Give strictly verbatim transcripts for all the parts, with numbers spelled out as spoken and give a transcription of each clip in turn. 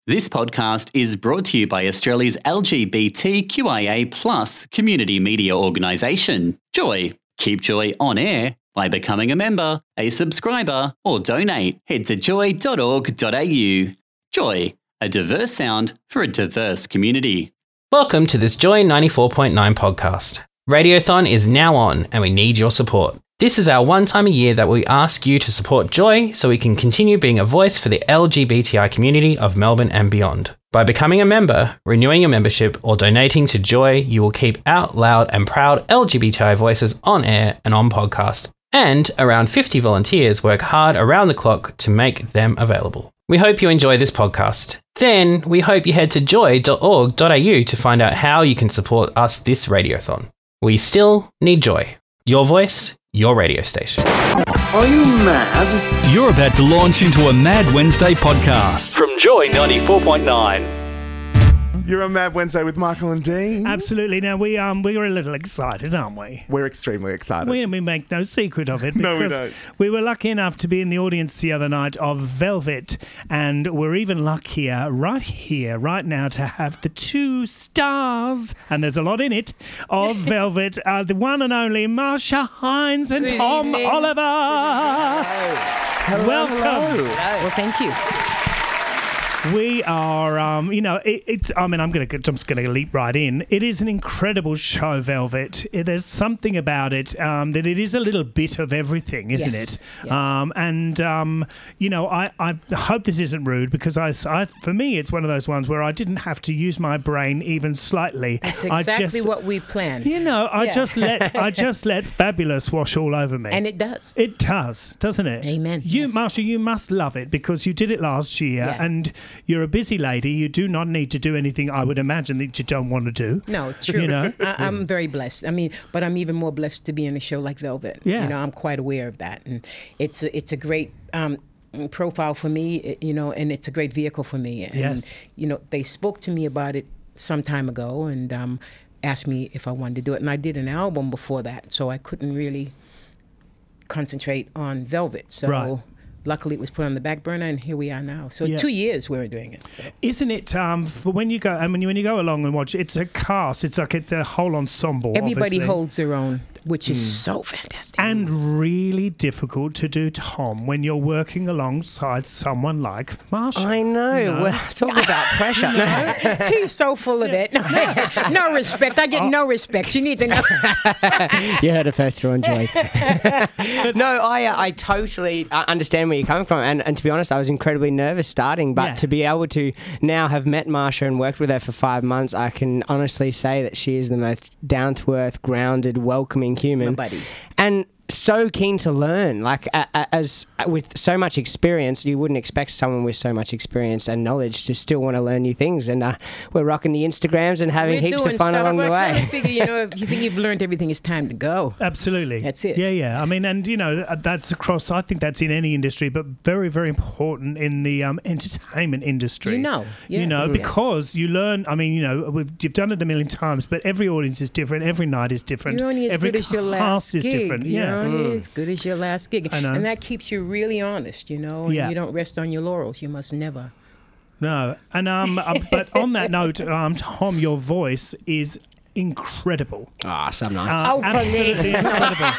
This podcast is brought to you by Australia's L G B T Q I A plus community media organisation, Joy. Keep Joy on air by becoming a member, a subscriber, or donate. Head to joy dot org dot a u. Joy, a diverse sound for a diverse community. Welcome to this Joy ninety-four point nine podcast. Radiothon is now on and we need your support. This is our one time a year that we ask you to support Joy so we can continue being a voice for the L G B T I community of Melbourne and beyond. By becoming a member, renewing your membership, or donating to Joy, you will keep out loud and proud L G B T I voices on air and on podcast. And around fifty volunteers work hard around the clock to make them available. We hope you enjoy this podcast. Then we hope you head to joy dot org dot a u to find out how you can support us this Radiothon. We still need Joy. Your voice, your radio station. Are you mad? You're about to launch into a Mad Wednesday podcast from Joy ninety-four point nine. You're on Mad Wednesday with Michael and Dean. Absolutely. Now, we um we were a little excited, aren't we? We're extremely excited. We, we make no secret of it. No, we because don't. We were lucky enough to be in the audience the other night of Velvet, and we're even luckier right here, right now, to have the two stars, and there's a lot in it, of Velvet, uh, the one and only Marsha Hines and Good Tom evening. Oliver. Hello, Welcome. hello. Well, thank you. We are, um, you know, it, it's. I mean, I'm gonna, I'm just gonna leap right in. It is an incredible show, Velvet. It, there's something about it um, that it is a little bit of everything, isn't Yes, it? yes. Um, and um, you know, I, I hope this isn't rude because I, I, for me, it's one of those ones where I didn't have to use my brain even slightly. That's I exactly just, what we planned. You know, I Yeah. just let, I just let Fabulous wash all over me. And it does. It does, doesn't it? Amen. You, Yes. Marsha, you must love it because you did it last year Yeah. and you're a busy lady. You do not need to do anything, I would imagine, that you don't want to do. No, true. You know? I, I'm very blessed. I mean, but I'm even more blessed to be in a show like Velvet. Yeah. You know, I'm quite aware of that. And it's a, it's a great um, profile for me, you know, and it's a great vehicle for me. And, Yes. you know, they spoke to me about it some time ago and um, asked me if I wanted to do it. And I did an album before that, so I couldn't really concentrate on Velvet. So Right. luckily it was put on the back burner, and here we are now. So Yeah. two years we were doing it. So. Isn't it, um, for when you go, I mean, when you go along and watch, it's a cast, it's like it's a whole ensemble. Everybody obviously. holds their own, which is so fantastic. And really difficult to do, Tom, when you're working alongside someone like Marsha. I know. You know? We're talking about pressure. He's so full of it. No respect. I get no respect. You need to know. You heard it first here on Joy. No, I uh, I totally uh, understand where you're coming from. And, and to be honest, I was incredibly nervous starting. But Yeah. to be able to now have met Marsha and worked with her for five months, I can honestly say that she is the most down-to-earth, grounded, welcoming human. my buddy. And so keen to learn. Like, uh, uh, as uh, with so much experience, you wouldn't expect someone with so much experience and knowledge to still want to learn new things. And uh, we're rocking the Instagrams and having We're heaps doing of fun stuff. along I the kind way. of figure, you know, if you think you've learned everything, it's time to go. Absolutely. That's it. Yeah, yeah. I mean, and, you know, that's across, I think that's in any industry, but very, very important in the um, entertainment industry. You know, You yeah. know, Yeah. because you learn, I mean, you know, we've, you've done it a million times, but every audience is different. Every night is different. You're only as every good as your cast last is gig. different. You're Yeah. only as good as your last gig. I know. And that keeps you really honest, you know. And Yeah. you don't rest on your laurels. You must never. No. And, um, uh, but on that note, um, Tom, your voice is incredible. Ah, some nights. Uh, Oh, absolutely incredible.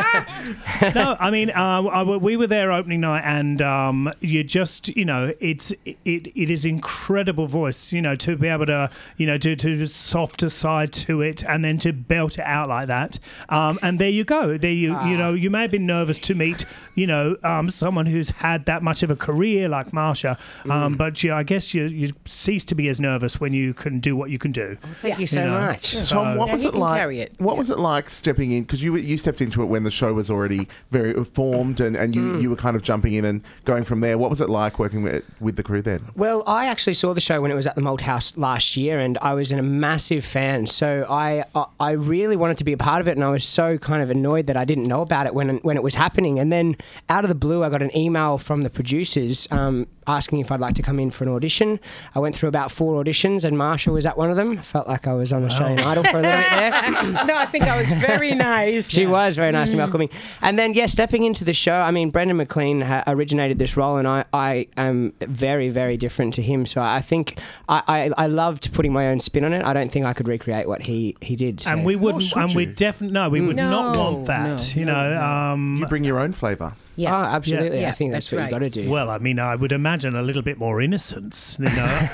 No, I mean, uh, I, we were there opening night, and um, you just, you know, it's it it is incredible voice, you know, to be able to, you know, to to softer side to it, and then to belt it out like that. Um, and there you go. There you you know, you may have been nervous to meet, you know, um, someone who's had that much of a career like Marsha, um, but you, I guess you you cease to be as nervous when you can do what you can do. Thank you so You know. much. Tom, what Yeah, was he it can like? carry it. What Yeah. was it like stepping in? Because you you stepped into it when the show was already very formed, and, and you, you were kind of jumping in and going from there. What was it like working with, with the crew then? Well, I actually saw the show when it was at the Malthouse last year, and I was a massive fan. So I I- I really wanted to be a part of it, and I was so kind of annoyed that I didn't know about it when when it was happening. And then out of the blue, I got an email from the producers um, asking if I'd like to come in for an audition. I went through about four auditions, and Marsha was at one of them. I felt like I was on Australian Idol for a little bit there. No, I think I was very nice. She was very nice and welcoming. And then, yeah, stepping into the show, I mean, Brendan McLean ha- originated this role, and I, I am very, very different to him. So I think I, I, I loved putting my own spin on it. I don't think I could recreate what he, he did. So. And we wouldn't, should and we you? definitely, no, we would No, not want that. no, you no, know, no. um, You bring your own flavour. Yeah. Oh, absolutely. Yeah, I think that's, that's what you right. got to do. well, I mean, I would imagine a little bit more innocence. You know,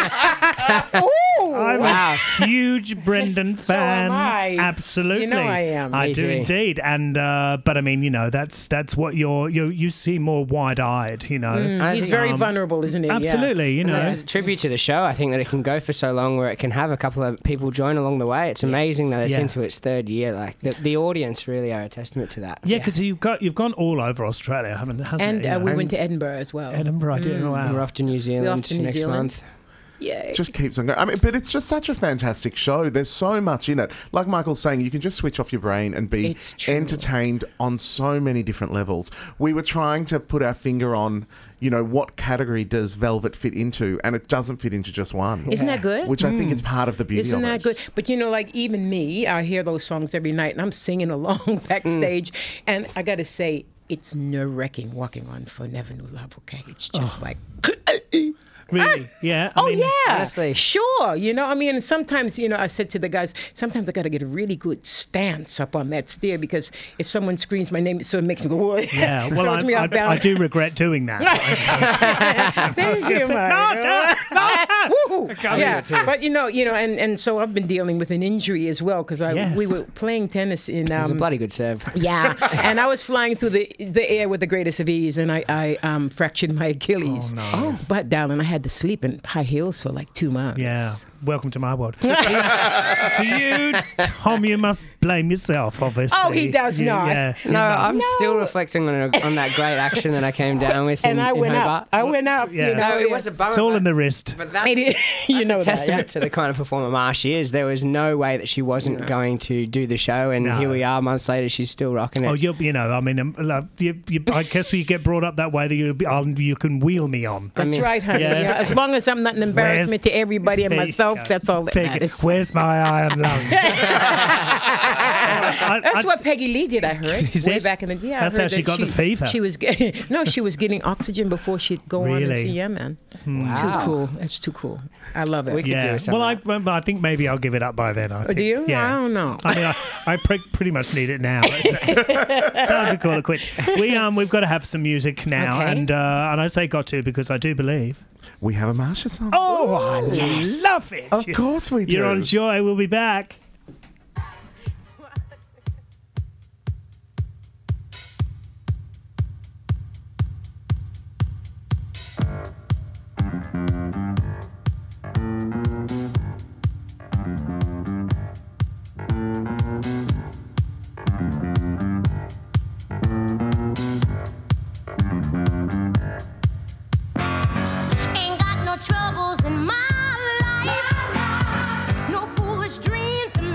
Ooh, I'm Wow. a huge Brendan So fan. am I. Absolutely, You know I am. I Me do too. indeed. And uh, but I mean, you know, that's that's what you're you you seem more wide-eyed. You know, I He's think- very um, vulnerable, isn't he? Yeah. absolutely. You And know, that's a tribute to the show. I think that it can go for so long where it can have a couple of people join along the way. It's amazing that it's Yeah. into its third year. Like the, the audience really are a testament to that. yeah, because you've got you've gone all over Australia, haven't hasn't And it? uh, You we know? went to Edinburgh as well. Edinburgh. I didn't know. We're Wow. off to New Zealand to New next Zealand. month. Yay. Just keeps on going. I mean, but it's just such a fantastic show. There's so much in it. Like Michael's saying, you can just switch off your brain and be It's true. entertained on so many different levels. We were trying to put our finger on, you know, what category does Velvet fit into, and it doesn't fit into just one. Isn't that good? Which I think is part of the beauty Isn't of that it. good? But you know, like even me, I hear those songs every night and I'm singing along backstage. And I got to say, it's nerve wracking walking on For Never Knew Love, okay? It's just like. Really? Yeah. I Oh mean, yeah, honestly. sure. You know, I mean, and sometimes, you know, I said to the guys, sometimes I got to get a really good stance up on that stair because if someone screams my name, it sort of makes me go. Whoa. Yeah. Well, I, Throws me I, off I balance. do regret doing that. Thank you, Michael. Woohoo. Yeah, but you know, you know, and, and so I've been dealing with an injury as well because I Yes. we were playing tennis in. It was a Um, bloody good serve. yeah, and I was flying through the the air with the greatest of ease, and I, I um, fractured my Achilles. Oh, no. But darling, I had to sleep in high heels for like two months. Yeah. Welcome to my world. To you, Tom, you must blame yourself, obviously. Oh, he does You- not. Yeah. No, I'm No. still reflecting on, a, on that great action that I came down with in, And I in went Hobart. up. I went up. Yeah. You know, No, it was a bummer. It's all in but- the wrist. But that's, It is- you that's know a that, testament yeah. to the kind of performer Ma she is. There was no way that she wasn't going to do the show, and No. here we are months later. She's still rocking it. Oh, you you know, I mean, um, like, you, you, I guess you get brought up that way that you I'll, you can wheel me on. That's mean- right, honey. Yes. Yeah, as long as I'm not an embarrassment to everybody and There you myself, go. that's all that Peggy, matters. where's my iron lung? I- That's I- what Peggy Lee did, I heard. Is way it? back in the yeah. I That's heard how she that got the fever. She was get, no, she was getting oxygen before she'd go on and Really? see. Yeah, man. Wow. Too cool. That's too cool. I love it. We could Yeah. do some Well, of I, that. well, I think maybe I'll give it up by then. I think. do you? Yeah. I don't know. I mean, I, I pre- pretty much need it now. Time to call it quits. We um, we've got to have some music now, Okay. and uh, and I say got to because I do believe. We have a Marsha song. Oh, I love it. Of course we do. You're on Joy. We'll be back. Ain't got no troubles in my life, no foolish dreams in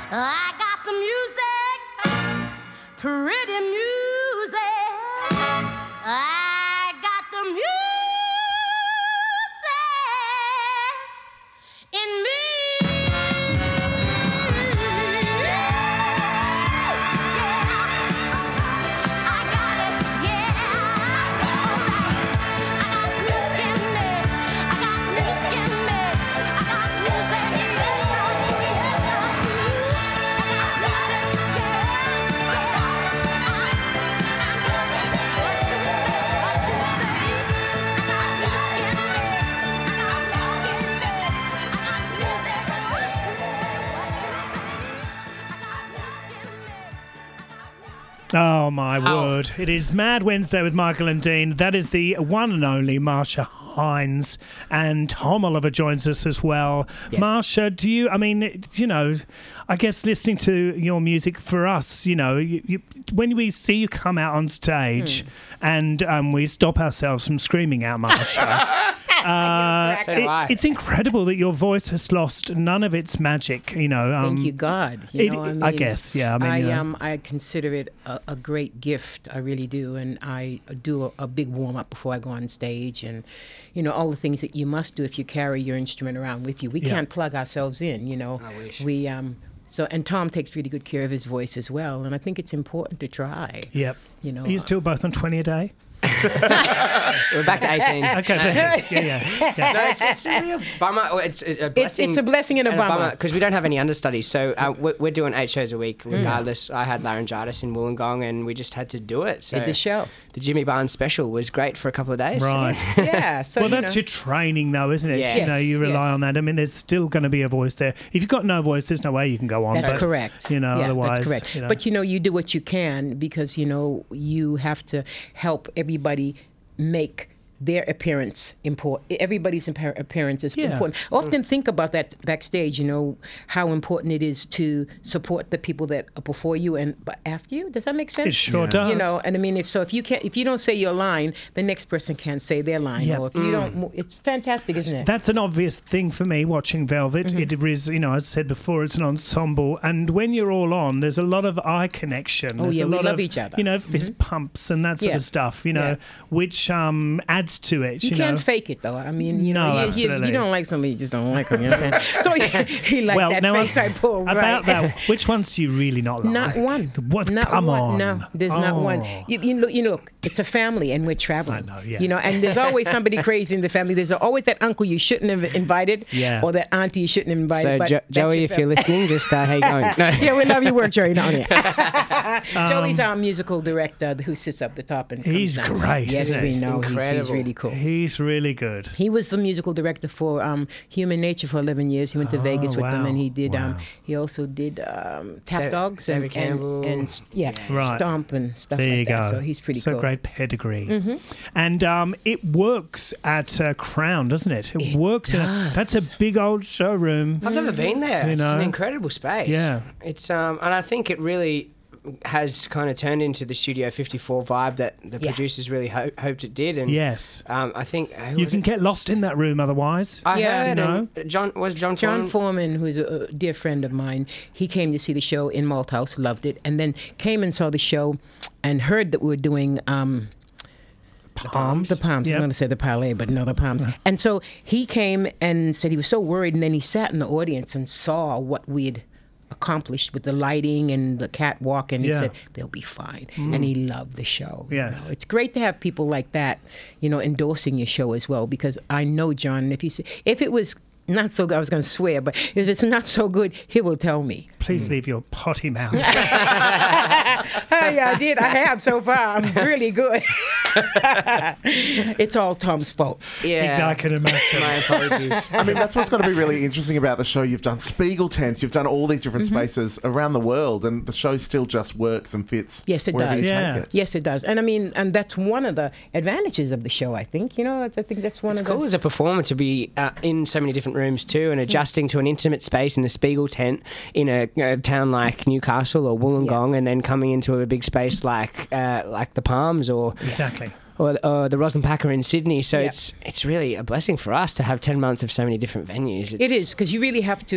I got the music, pretty music. I got the music in me. Oh, my word. It is Mad Wednesday with Michael and Dean. That is the one and only Marsha Hines. And Tom Oliver joins us as well. Yes. Marsha, do you, I mean, you know, I guess listening to your music for us, you know, you, you, when we see you come out on stage Hmm. and um, we stop ourselves from screaming out, Marsha. Uh, So do it- I. it's incredible that your voice has lost none of its magic, you know. Um, Thank you, God. You it- know, I, mean, I guess, yeah, I mean, I you know. um, I consider it a, a great gift. I really do, and I do a, a big warm up before I go on stage, and you know all the things that you must do if you carry your instrument around with you. We Yeah. can't plug ourselves in, you know. I wish. We um. So and Tom takes really good care of his voice as well, and I think it's important to try. Yep. You know, Are you still both on twenty a day? We're back to eighteen. Okay, perfect. yeah, yeah. yeah. No, it's, it's a real bummer. Or It's a It's, blessing. it's a blessing and a bummer. because we don't have any understudies. So uh, we're, we're doing eight shows a week Mm. regardless. I had laryngitis in Wollongong and we just had to do it. So Did the show. The Jimmy Barnes special was great for a couple of days. Right. Yeah. So well, you that's know. your training, though, isn't it? Yeah. You know, Yes, you rely yes. on that. I mean, there's still going to be a voice there. If you've got no voice, there's no way you can go on. That's but, correct. You know, yeah, otherwise. that's correct. You know. But you know, you do what you can because you know you have to help everybody make their appearance important. Everybody's impa- appearance is Yeah. important. I often think about that backstage. You know how important it is to support the people that are before you and but after you. Does that make sense? It sure Yeah. does. You know, and I mean, if so, if you can't, if you don't say your line, the next person can't say their line. Yeah. Or if you don't, mo- it's fantastic, isn't it? That's an obvious thing for me watching Velvet. Mm-hmm. It is, you know, as I said before, it's an ensemble. And when you're all on, there's a lot of eye connection. Oh, There's yeah, a we lot love of, each other. You know, fist pumps and that sort Yeah. of stuff, you know, Yeah. which um, adds to it. You You, can't know. fake it though. I mean, you No, know, you, you, absolutely. you don't like somebody, you just don't like them. You know what I'm saying? So he, he like well, that now face I pull. about right. that, which ones do you really not like? Not one. What? Not Come one. on. No, there's not one. Oh. You, you look. You look. It's a family, and we're traveling. I know, yeah. You know, and there's always somebody crazy in the family. There's always that uncle you shouldn't have invited. Yeah. Or that auntie you shouldn't have invited. So but jo- that's Joey, your if family. you're listening, just uh, how you going? No. Yeah, we love your work, Joey. Not here. Um, Joey's our musical director who sits up the top and comes He's down. great, Yes, isn't we he? know. He's, he's Incredible. really cool. He's really good. He was the musical director for um, Human Nature for eleven years. He went to Oh, Vegas with them, wow. and he did. Um, Wow. he also did um, Tap Da- Dogs David and, Campbell. and, and yeah, Right. Stomp and stuff There like you that. go. So he's pretty so cool. great pedigree. And um, it works at uh, Crown, doesn't it? It, It works. In a, that's a big old showroom. I've never been there. You It's know? an incredible space. Yeah. It's um, and I think it really has kind of turned into the Studio fifty-four vibe that the Yeah. producers really ho- hoped it did. And Yes. um, I think who You was can it? get lost in that room otherwise. I Yeah. heard, You know? and John was John John Foreman- Foreman, who's a, a dear friend of mine, he came to see the show in Malthouse, loved it, and then came and saw the show and heard that we were doing um, Palms. the Palms. Yep. I'm going to say the Palais, but no, the Palms. And so he came and said he was so worried, and then he sat in the audience and saw what we'd accomplished with the lighting and the catwalk, and he Yeah. said they'll be fine, and he loved the show. you Yes. know. It's great to have people like that, you know, endorsing your show as well, because I know John, if he s- if it was not so good, I was going to swear, but if it's not so good, he will tell me. Please leave your potty mouth. Hey, I did. I have so far. I'm really good. It's all Tom's fault. Yeah, I can imagine. my apologies. I mean, that's what's got to be really interesting about the show. You've done Spiegel tents, you've done all these different Mm-hmm. spaces around the world, and the show still just works and fits. Yes, it wherever does. you take Yeah. it. Yes, it does. And I mean, and that's one of the advantages of the show, I think. You know, I think that's one It's of cool the... as a performer to be uh, in so many different rooms too, and adjusting to an intimate space in a Spiegel tent in a, a town like Newcastle or Wollongong, and then coming into a big space like uh, like the Palms or Exactly. or, or the Roslyn Packer in Sydney. So Yeah. it's it's really a blessing for us to have ten months of so many different venues. It's, It is, because you really have to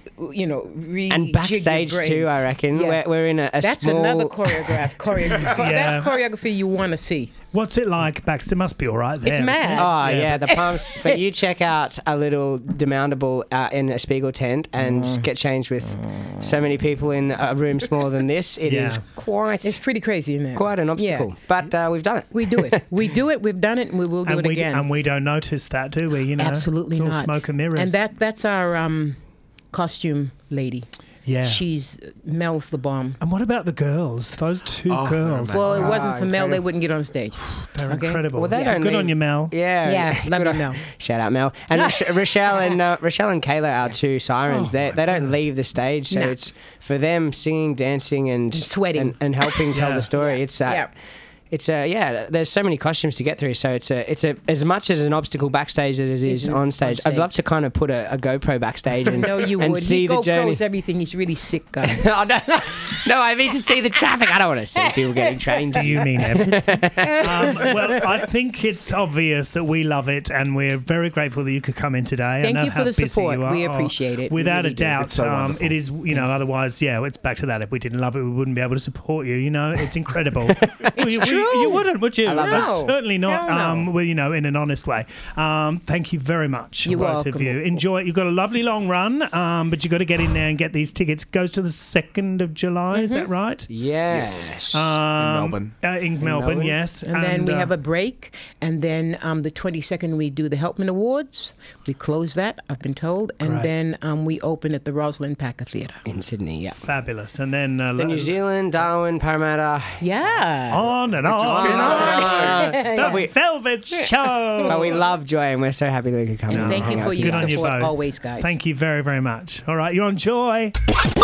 you know, re And backstage too, I reckon. Yeah. We're, we're in a, a That's small... another choreograph. Choreo- Yeah. That's choreography you want to see. What's it like backstage? It must be all right there. It's mad. Oh, Yeah, yeah, the palms. But you check out a little demountable uh, in a Spiegel tent and Mm. get changed with so many people in a room smaller than this. It Yeah. is quite It's pretty crazy in there. quite an obstacle. Yeah. But uh, we've done it. We do it. We do it. We've done it, and we will do And it we, again. and we don't notice that, do we? You know, Absolutely it's all not. smoke and mirrors. And that that's our um, costume lady. yeah. She's Mel's the bomb. and what about the girls? Those two Oh, girls. they're Well, it Ah, wasn't for Mel, they incredible. wouldn't get on stage. They're okay. incredible. Well, they So don't good need- on you, Mel. Yeah, Yeah, love Good you, on- Mel. Shout out Mel and Roch- Rochelle and uh, Rochelle and Kayla, our two sirens. Oh, they my they don't God. leave the stage, so No. it's for them singing, dancing, and sweating. and, and helping tell Yeah. the story. It's uh, Yeah. It's a yeah. There's so many costumes to get through, so it's a it's a as much as an obstacle backstage as it is Isn't on on stage. stage. I'd love to kind of put a, a GoPro backstage and No, you and would. see he the journey. GoPros everything. He's really sick guy. oh, no, no, I mean to see the traffic. I don't want to see people getting trained. Do you mean everything? um, well, I think it's obvious that we love it, and we're very grateful that you could come in today. I Thank know you for how the busy support. you are. We Oh, appreciate it. We Without really a do. doubt, It's so um, wonderful. it is. You know, otherwise, yeah, it's back to that. If we didn't love it, we wouldn't be able to support you. You know, it's incredible. Well, you, true. you wouldn't, would you? I love that. Well, certainly not. Hell no. Um, well, you know, in an honest way. Um, thank you very much, You're both of welcome. you. Enjoy it. You've got a lovely long run, um, but you got to get in there and get these tickets. Goes to the second of July. Is that right? Yes. Um, Melbourne. Uh, in, Melbourne, Melbourne. yes. And, then we uh, have a break, and then um, the twenty-second we do the Helpman Awards. We close that, I've been told, and Great. then um, we open at the Rosalind Packer Theatre. In Sydney, yeah. fabulous. And then uh, The New Zealand, Darwin, Parramatta. Yeah. on and on. on and on. and The But we- Velvet Show. But we love Joy, and we're so happy that we could come. and Thank hang you out for with your Good on you support both. always, guys. Thank you very, very much. All right, you're on Joy.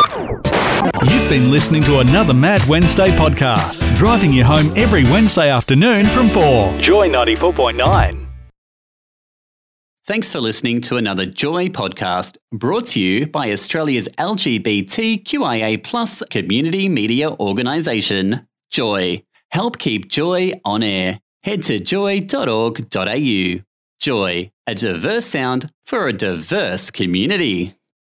You've been listening to another Mad Wednesday podcast, driving you home every Wednesday afternoon from four. Joy ninety-four point nine. Thanks for listening to another Joy podcast brought to you by Australia's L G B T Q I A plus community media organisation, Joy. Help keep Joy on air. Head to joy dot org dot a u. Joy, a diverse sound for a diverse community.